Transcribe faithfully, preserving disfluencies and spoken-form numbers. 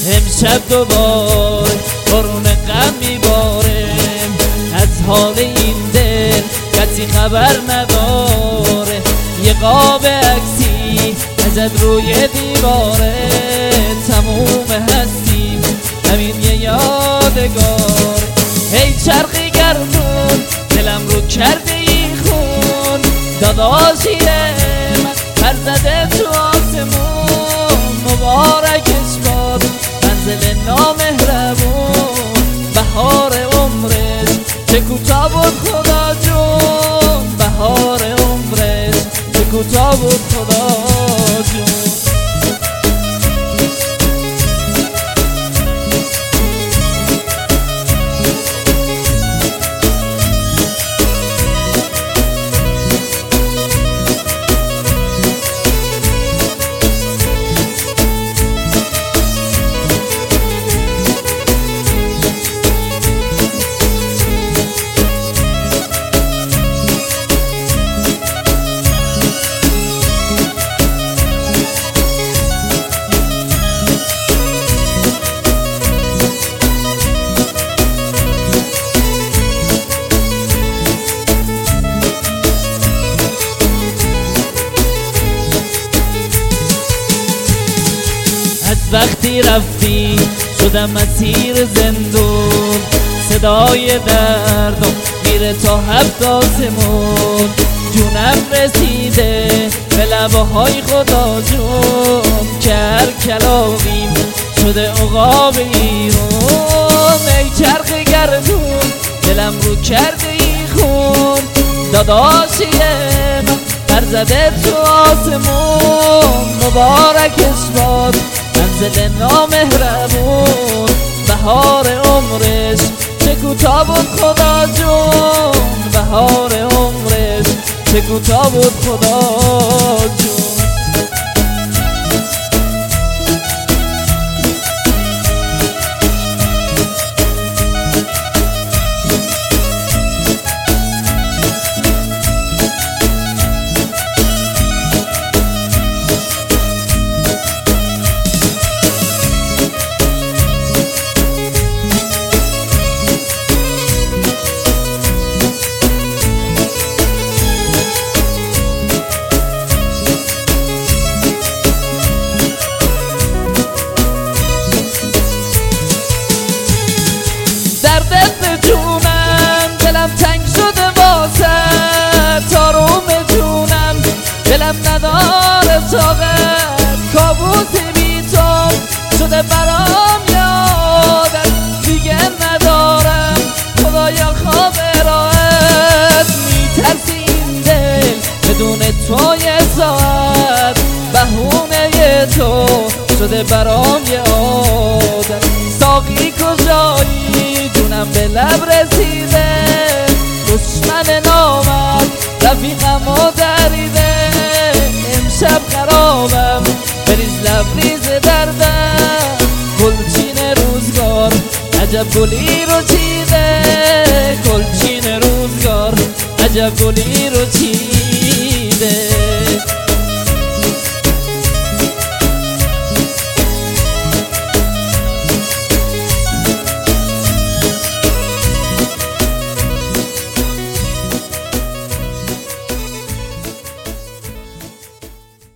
امشب دوباره بارون غم میباره، از حال این دل کسی خبر نداره. یه قاب عکسی ازت روی دیواره، تموم هستیم همین یه یادگار. هی چرخی گردون دلم رو کرده ای خون، داداشی من پر زده تو آسمون. مبارکش باد منزل نامهربون، بهار عمرش چه کوتاه بود خدا جون، بهار عمرش چه کوتاه بود خدا جون. وقتی رفتی شدم اسیر زندون، صدای دردم میره تا هفت آسمون. جونم رسیده به لبه های خدا جون، که هر کلاقیم شده عقاب ایرون. ای چرخ گردون دلم رو کرده ای خون، داداشی من پر زده تو آسمون. مبارکش باد منزل نامهربون، بهار عمرش چه کوتاه بود خدا جون، بهار عمرش چه کوتاه بود خدا جون. دردت جونم دلم تنگ شده واسه، تاروم جونم دلم نداره طاقت. کابوس بی تو شده برام یادت، دیگه ندارم خدایا خواب راحت. میترسی این دل بدون تو یه ساعت، بهونه تو شده برام یه عادت. ساقی کجایی جونم به لب رسیده، دشمن نامرد رفیقم و دریده. امشب خرابم بریز لبریز دردم، گلچین روزگار عجب گلی رو چیده، گلچین روزگار عجب گلی رو چیده.